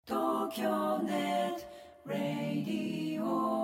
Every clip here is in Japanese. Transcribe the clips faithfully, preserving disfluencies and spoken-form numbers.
東京ネットラディ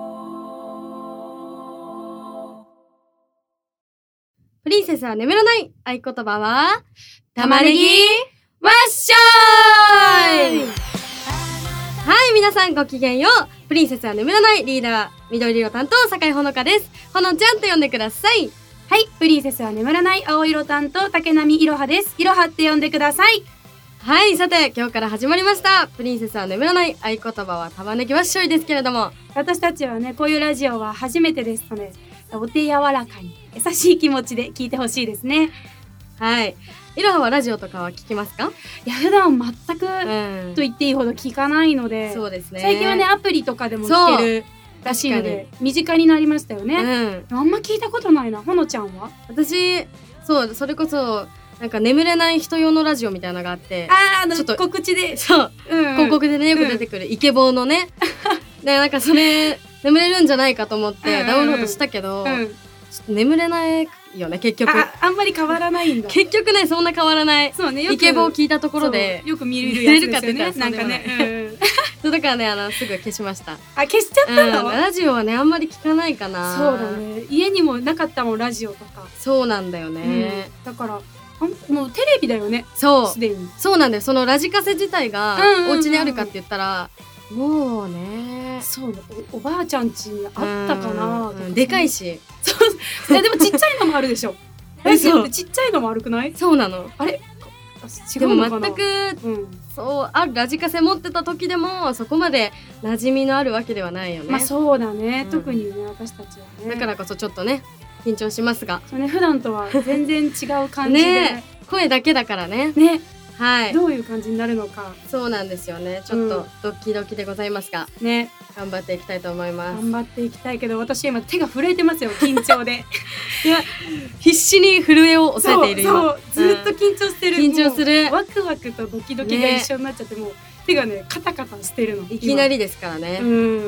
オ。 プリンセスは眠らない。合言葉は玉ねぎわっしょーい。はい、皆さんごきげんよう。プリンセスは眠らないリーダー緑色担当酒井ほのかです。ほのちゃんと呼んでください。 はい、プリンセスは眠らない青色担当竹波いろはです。いろはって呼んでください。 はい、さて今日から始まりましたプリンセスは眠らない。合言葉は玉ねぎわっしょいですけれども、 私たちはね、こういうラジオは初めてですので、お手柔らかに優しい気持ちで聞いてほしいですね。 はい、いろははラジオとかは聞きますか？ いや、普段全く、 うん、 と言っていいほど聞かないので、 そうですね。 最近はね、アプリとかでも聞けるらしいので身近になりましたよね、うん、あんま聞いたことないな。ほのちゃんは？ 私、そう、それこそなんか眠れない人用のラジオみたいなのがあって、 あー、あのちょっと告知で、 そう、 うんうん、 広告でねよく出てくるイケボーのね、うん、でなんかそれ眠れるんじゃないかと思ってダウンロードしたけど、うんうん、ちょっと眠れないよね結局。 あ, あんまり変わらないんだ。 結局ね、そんな変わらない。 そうね、よくイケボー聞いたところでよく見れるやつですよね。 なんかね、そうだからね、あのすぐ消しました。 あ、消しちゃったの、 うん、ラジオはねあんまり聞かないかな。 そうだね、家にもなかったもんラジオとか。 そうなんだよね、 うん、だからもうテレビだよね。 そう、 すでにそうなんだよ。そのラジカセ自体がお家にあるかって言ったら、もうね、 そうだ、 お, おばあちゃん家にあったかな、 うん、でかいし。 そういやでもちっちゃいのもあるでしょ。ラジオってちっちゃいのも悪くない？そうなの。あれ違うのかな。 でも全く、うん、そうあるラジカセ持ってた時でもそこまで馴染みのあるわけではないよね。 まあそうだね、うん、特にね私たちはね。 だからこそちょっとね緊張しますが、 そうね、普段とは全然違う感じで、 ね、声だけだからね。 ね、 はい、 どういう感じになるのか。そうなんですよね。ちょっとドキドキでございますが、うん、ね、頑張っていきたいと思います。 頑張っていきたいけど、私今手が震えてますよ、緊張で。 いや、必死に震えを抑えているよ。 そうそう、ずっと緊張してる、 うん、緊張する。 ワクワクとドキドキが一緒になっちゃって、ね、もう手がねカタカタしてるの。 いきなりですからね、うん、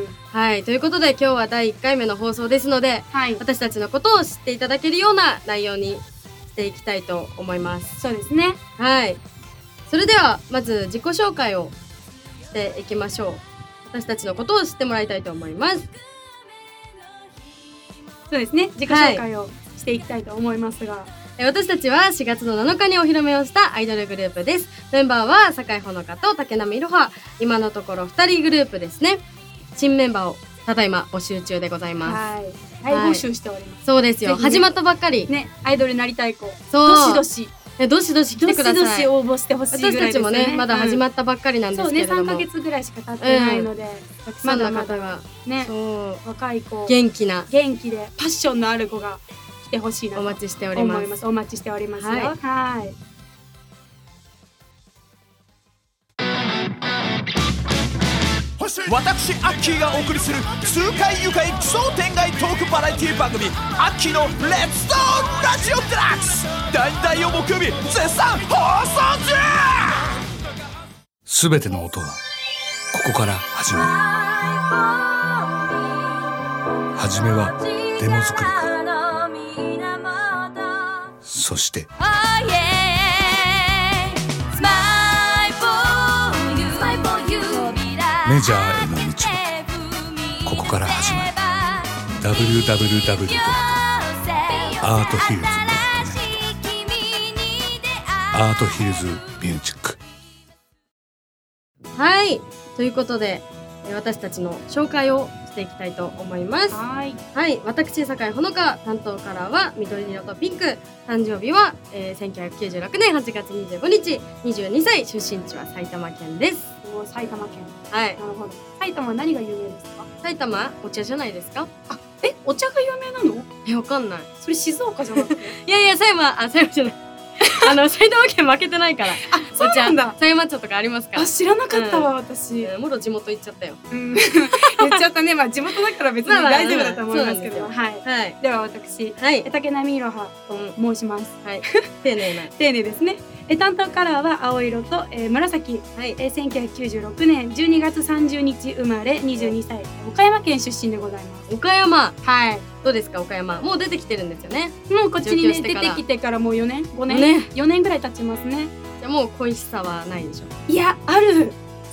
はい、ということで今日はだいいっかいめの放送ですので、はい、私たちのことを知っていただけるような内容にしていきたいと思います。 そうですね。 はい、それではまず自己紹介をしていきましょう。私たちのことを知ってもらいたいと思います。 そうですね、自己紹介をしていきたいと思いますが、はい、 私たちはしがつのなのかにお披露目をしたアイドルグループです。メンバーは酒井ほのかと竹波いろは。今のところふたりグループですね。新メンバーをただいま募集中でございます。 はい、大募集しております。 そうですよ、ね、始まったばっかりね。 アイドルになりたい子、 そう、 どしどしどしどし来てください。 どしどし応募してほしいぐらいですよね。 私たちもねまだ始まったばっかりなんですけれども、 うん、そうね、さんかげつぐらいしか経ってないので、うん、 たくさんの方がね、そう若い子、 元気な元気でパッションのある子が来てほしいなとお待ちしております。 お待ちしておりますよ。はい、はい。 私アッキーがお送りする痛快愉快奇想天外トークバラエティ番組アッキーのレッツトークラジオデラックス、だいだい曜木曜日絶賛放送中。すべての音はここから始まる。はじめはデモ作りから、そしてメジャーへの道はここから始まる。 ダブリューダブリューダブリュー ドットアートヒルズ ドットネット アートヒルズミュージック。 はい、ということで私たちの紹介をしていきたいと思います。はい、はい、私酒井ほのか、担当カラーは緑色とピンク、誕生日は、えー、せんきゅうひゃくきゅうじゅうろくねんはちがつにじゅうごにち、にじゅうにさい、出身地は埼玉県です。 埼玉県。 はい。 なるほど。埼玉は何が有名ですか？ 埼玉お茶じゃないですか？ あ、え、お茶が有名なの？ え、わかんない。 それ静岡じゃなくて？ いやいや、埼玉、あ、埼玉じゃない。あの埼玉県負けてないから。あ、 そうなんだ。 狭山茶とかありますから。 あ、知らなかったわ、うん、私。 もろ地元行っちゃったよ。うん、 言っちゃったね。まあ地元だから別に大丈夫だと思いますけど。はい。はい。では私、はい、竹波いろはと申します。 はい。丁寧な。 丁寧ですね。え担当カラーは青色と、えー、紫、はい、えー、せんきゅうひゃくきゅうじゅうろくねんじゅうにがつさんじゅうにち生まれ、にじゅうにさい、岡山県出身でございます。 岡山、 はい。 どうですか岡山？もう出てきてるんですよね。 もうこっちに、ね、出てきてからもうよねんごねん、ね、よねんぐらい経ちますね。 じゃあもう恋しさはないでしょ？ いや、ある。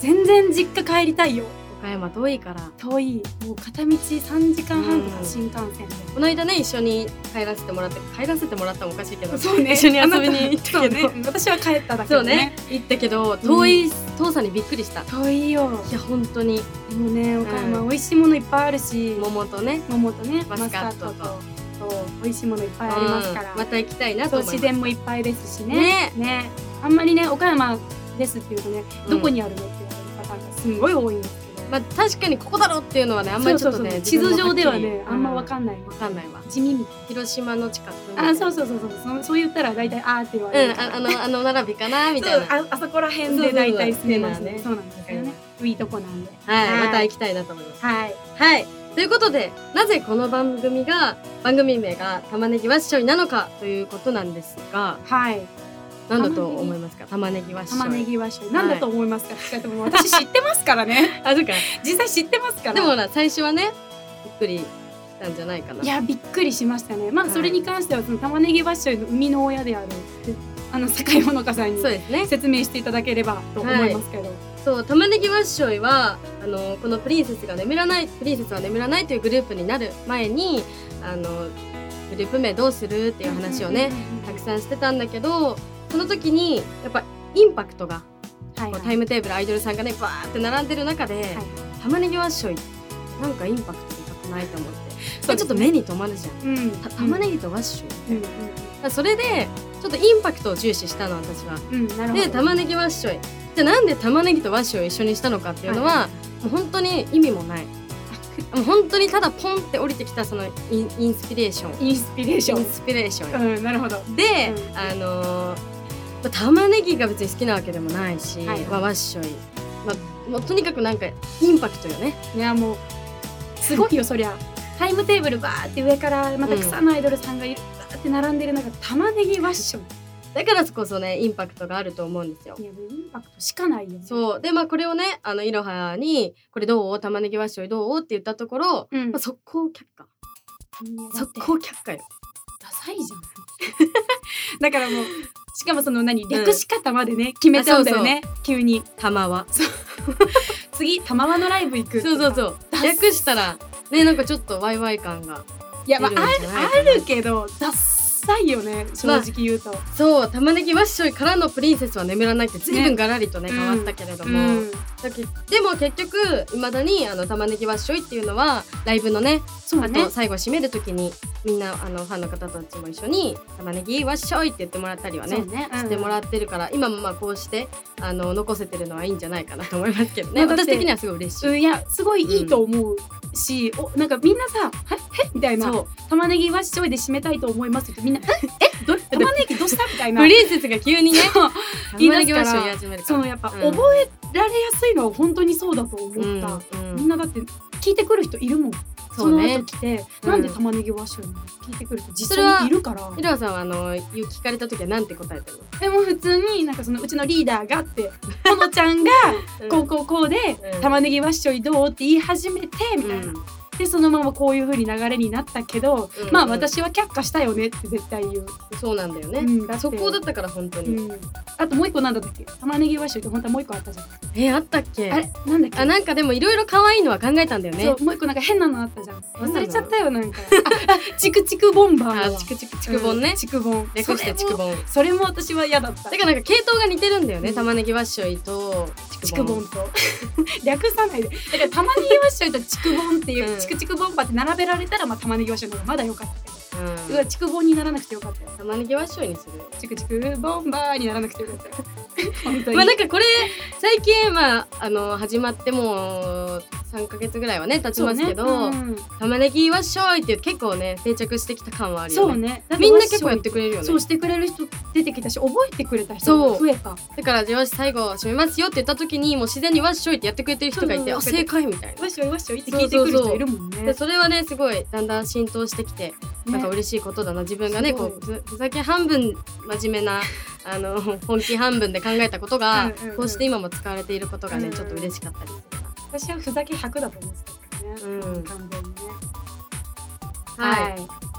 全然実家帰りたいよ。 岡山遠いから遠い、もう片道さんじかんはんとか新幹線で、 この間ね一緒に帰らせてもらって帰らせてもらったもおかしいけどそうね一緒に遊びに行ったけど、 そうね、私は帰っただけそうねどね。 行ったけど遠い、遠さにびっくりした。 遠いよ。 いや本当にでもね、岡山うん美味しいものいっぱいあるし、 桃とね桃とねマスカットとマスカットとそう美味しいものいっぱいありますから、 うんまた行きたいなとそう思います。 自然もいっぱいですしね。ねあんまりね岡山ですっていうとね、 うんどこにあるのって言われるパターンがすごい多いんですけど、 まあ確かにここだろうっていうのはねあんまりちょっとねそうそうそう地図上ではね自分もっきりあんまわかんない、 わかんないわ。 地味みたい広島の近くみたいな。 なあ、そうそうそうそうそそう言ったら大体あーって言われるから、 うんああのあの並びかなみたいな。 そうああそこら辺で大体住めますね。 そそうなんですよね。いいとこなんで。 はい、 はいまた行きたいなと思います。 はい。 はい。ということで、なぜこの番組が、番組名が玉ねぎわっしょいなのかということなんですが、 はい。 何だと思いますか？玉ねぎわっしょい。 玉ねぎわっしょい。なんだと思いますか？って聞かれても私知ってますからね。 あ、そうか。 実際知ってますから。 でもほら、最初はね、びっくりしたんじゃないかな。 いやびっくりしましたね。まあ、 はいそれに関してはその玉ねぎわっしょいの生みの親であるあの坂井ほのかさんにそうですね。 説明していただければと思いますけど。 そう、玉ねぎわっしょいは、あの、このプリンセスが眠らない、プリンセスは眠らないというグループになる前に、あの、グループ名どうするっていう話をね、たくさんしてたんだけど、その時に、やっぱインパクトが、 はいはいこうタイムテーブルアイドルさんがねバーって並んでる中で、 はい玉ねぎわっしょいなんかインパクトでかくないと思って、 そうですねちょっと目に留まるじゃん、 うんた玉ねぎとわっしょい、 うんだからそれでちょっとインパクトを重視したの私は。 うんうんなるほど。 で玉ねぎわっしょいじゃあなんで玉ねぎとわっしょいを一緒にしたのかっていうのは、もう本当に意味もないもう本当にただポンって降りてきたそのインインスピレーションインスピレーション。 インスピレーション、 うんなるほど。 で、 うんあのーまあ玉ねぎが別に好きなわけでもないし、 はいまあ、わっしょい、まあ、もうとにかくなんかインパクトよね。 いやもうすごいよそりゃ。タイムテーブルバーって上からまたくさんのアイドルさんがいる、バーって並んでる中玉ねぎワッション。 だからこそねインパクトがあると思うんですよい。やもうインパクトしかないよね。 そうでまあこれをねあのいろはにこれどう玉ねぎわっしょいどうって言ったところ、 うん。 まあ、速攻却下速速攻却下よ。 ダサいじゃん。だからもうしかもその何略し方までね、決めちゃうんだよね。急に玉は次玉輪のライブ行く。 そうそうそうダッ略したらねなんかちょっとワイワイ感がいやまあ出るんじゃないあかなるあるけどダッサいよね正直言うと。 そう玉ねぎわっしょいからのプリンセスは眠らないって随分ガラリとねね変わったけれども、 うんだけでも結局いまだにあの玉ねぎわっしょいっていうのはライブのねあそうねと最後締める時にみんなあのファンの方たちも一緒に玉ねぎわっしょいって言ってもらったりはねそうねしてもらってるから今もまあこうしてあの残せてるのはいいんじゃないかなと思いますけどね。 まあだって私的にはすごい嬉しい。 うんいやすごいいいと思うし、おなんかみんなさ「ええみたいなそう 「玉ねぎわっしょいで締めたいと思います」ってみんな「ええど玉ねぎどうした?」みたいなプリンセスが急にねそう言い玉ねぎ出すからわっしょい言い始めるからそのやっぱうん覚えられやすいのは本当にそうだと思った、 うんうんみんなだって聞いてくる人いるもん。そのそうね後来て、 うんなんで玉ねぎわっしょいなの聞いてくる人実それは際にいるからいろはさんはあの言う聞かれた時はなんて答えてるの？ でも普通になんかそのうちのリーダーがってほのちゃんがこうこうこうで、 うん玉ねぎわっしょいどうって言い始めてみたいな、でそのままこういう風に流れになったけど、 うんまあ私は却下したよねって絶対言う、 そうなんだよね。 うんだって速攻だったから本当に。 うん、あともう一個なんだったっけ玉ねぎわっしょいって本当はもう一個あったじゃん、 えあったっけ？ あれなんだっけあなんかでもいろいろ可愛いのは考えたんだよね。 そうもう一個なんか変なのあったじゃん変なの忘れちゃったよなんかああチクチクボンバーだわあチクチクチクボンねうん。チクボン略してチクボン。 それも私は嫌だっただからなんか系統が似てるんだよね。 うん玉ねぎわっしょいとチチクボン。 クボンと略さないでだから玉ねぎわっしょいとチクボンっていう、 うんチクチクボンバーって並べられたらまあ玉ねぎわっしょいの方がまだ良かったけど、 うんうわチクボンにならなくてよかったよ玉ねぎわっしょいにする。 チクチクボンバーにならなくてよかったよ本当に、 まあなんかこれ最近まああの始まってもうさんかげつぐらいはね経ちますけど、 そうねうん玉ねぎわっしょいって結構ね定着してきた感はあるよね。 そうねだってみんな結構やってくれるよね。 そうしてくれる人出てきたし覚えてくれた人そうが増えただからよし最後締めますよって言った時にもう自然にわっしょいってやってくれてる人がいて、 そうそうそうあ正解みたいな。 わっしょいわっしょいって聞いてくる人いるもんねでそれはねすごいだんだん浸透してきて、なんか嬉しいことだな自分がねすごいこうふふざけ半分真面目なあの本気半分で考えたことがうんうんうんこうして今も使われていることがね、 うんちょっと嬉しかったりするな。 私はふざけひゃくだと思ってたからね、 うん完全にねはい、 はい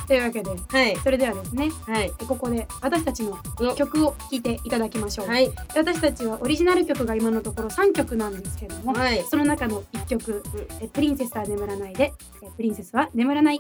というわけで、 はい。 それではですね、 はい。 ここで私たちの曲を聴いていただきましょう。 はい。 私たちはオリジナル曲が今のところさんきょくなんですけども、 はい。 その中のいっきょく、えプリンセスは眠らないで、えプリンセスは眠らない。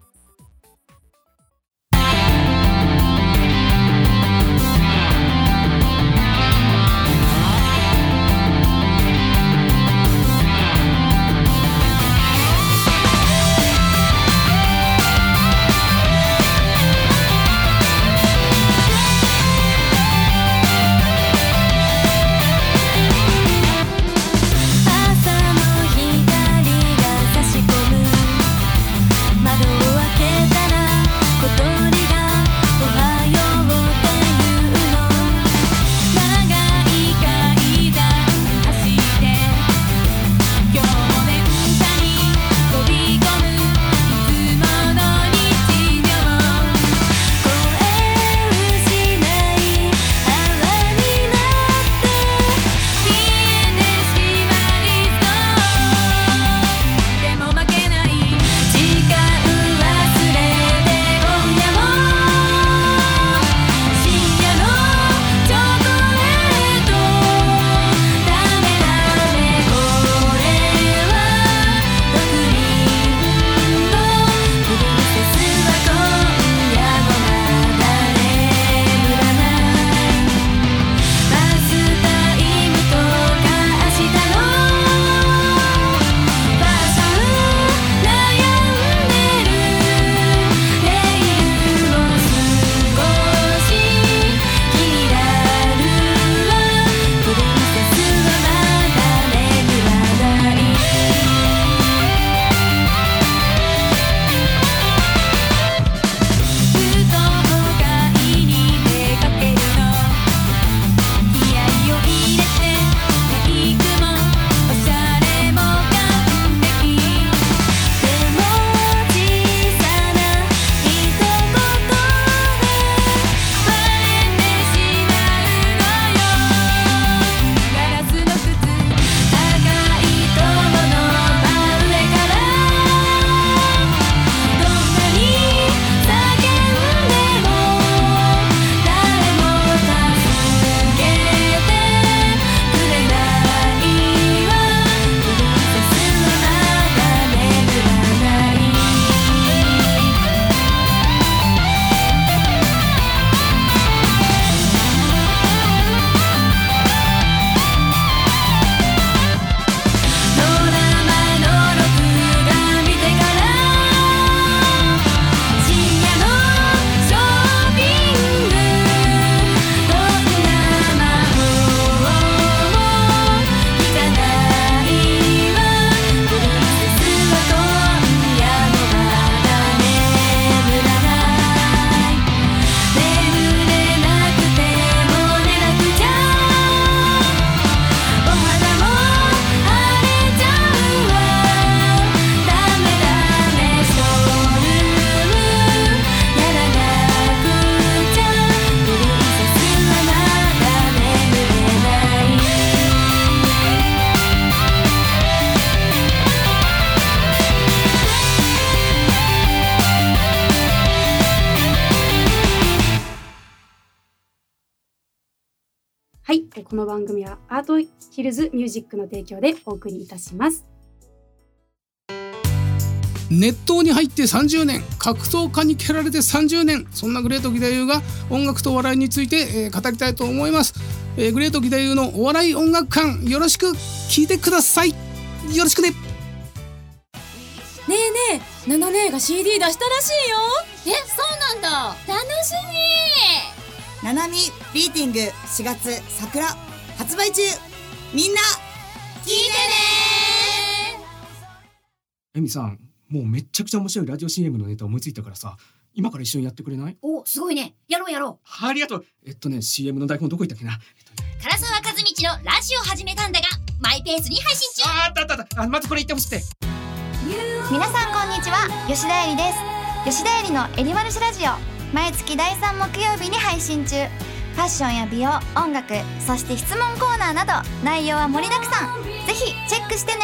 はい、この番組はアートヒルズミュージックの提供でお送りいたします。 熱湯に入ってさんじゅうねん、格闘家に蹴られてさんじゅうねん、そんなグレート義太夫が音楽とお笑いについて、えー、語りたいと思います、えー、グレート義太夫のお笑い音楽館、よろしく聞いてください。よろしくね。 ねえねえ、ナナ姉が シーディー 出したらしいよ。え、そうなんだ。楽しみ。 ナナミビーティングしがつ桜発売中。みんな聞いてね。 エミさん、もうめっちゃくちゃ面白いラジオ シーエム のネタ思いついたからさ、今から一緒にやってくれない？ お、すごいね。やろうやろう。 ありがとう。えっとね シーエム の台本どこ行ったっけな、えっとね、 唐沢和道のラジオ始めたんだがマイペースに配信中。 ああったあったあった。あ、まずこれ言ってほしくて。 皆さんこんにちは、吉田えりです。吉田えりのえりまるしラジオ、毎月だいさん木曜日に配信中。ファッションや美容、音楽、そして質問コーナーなど内容は盛りだくさん。ぜひチェックしてね。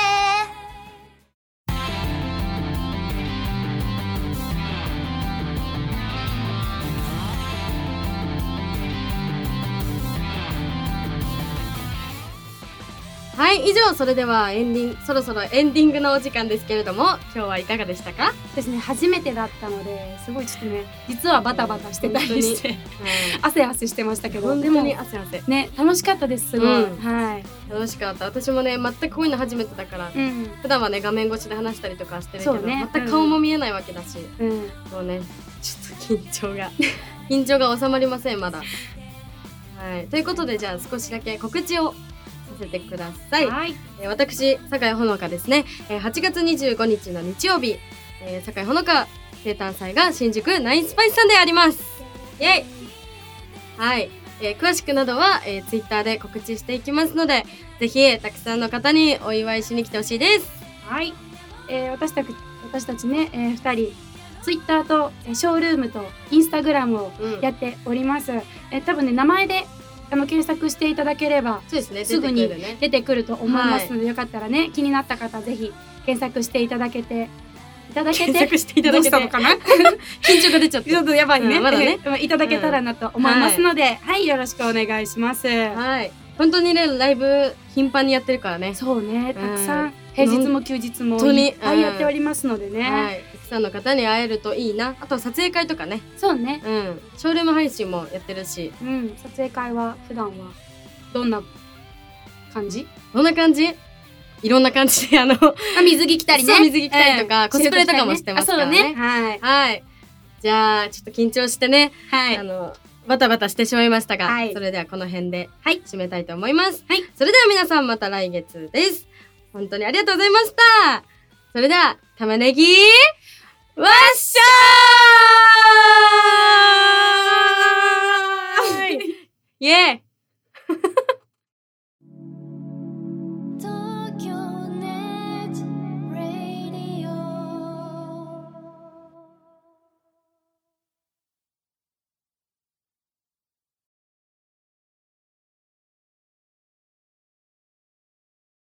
はい以上それではエンディングそろそろエンディングのお時間ですけれども今日はいかがでしたか？ ですね初めてだったのですごいちょっとね実はバタバタしてたりして、 はい、 汗汗してましたけど本当に汗汗ね楽しかったですすごい、うん、はい楽しかった私もね全くこういうの初めてだから、うん、普段はね画面越しで話したりとかしてるけど、ね、全く顔も見えないわけだし、うん、もうねちょっと緊張が緊張が収まりませんまだはいということでじゃあ少しだけ告知をさせてください、はい、えー、私酒井ほのかですね、えー、はちがつにじゅうごにちの日曜日、えー、酒井ほのか生誕祭が新宿ナインスパイスさんでありますイエイはい、えー、詳しくなどは、えー、ツイッターで告知していきますのでぜひたくさんの方にお祝いしに来てほしいですはい、えー、私たち私たちね、えー、ふたりツイッターと、えー、ショールームとインスタグラムをやっております、うん、えー、多分ね名前であの検索していただければそうですね、すぐに出てくると思いますので、はい、よかったらね気になった方ぜひ検索していただけていただけて検索していただけてどうしたのかな緊張が出ちゃってちょっとやばいね、 うん、まだねいただけたらなと思いますので、うん、はい、はい、よろしくお願いします。 はい本当にねライブ頻繁にやってるからねそうねたくさん、うん、平日も休日もいっぱいやっておりますのでね、うん、 はい、たくさんの方に会えるといいなあと撮影会とかねそうね、 うん、ショールーム配信もやってるし、 うん、撮影会は普段はどんな感じどんな感じいろんな感じであのあ水着着たりねそう水着着たりとか、うん、コスプレとかもしてますからね、 ね、はい、 はい、じゃあちょっと緊張してね、はい、あのバタバタしてしまいましたが、はい、それではこの辺で締めたいと思います、はい、それでは皆さんまた来月です本当にありがとうございましたそれでは玉ねぎわっしゃーいイエーイ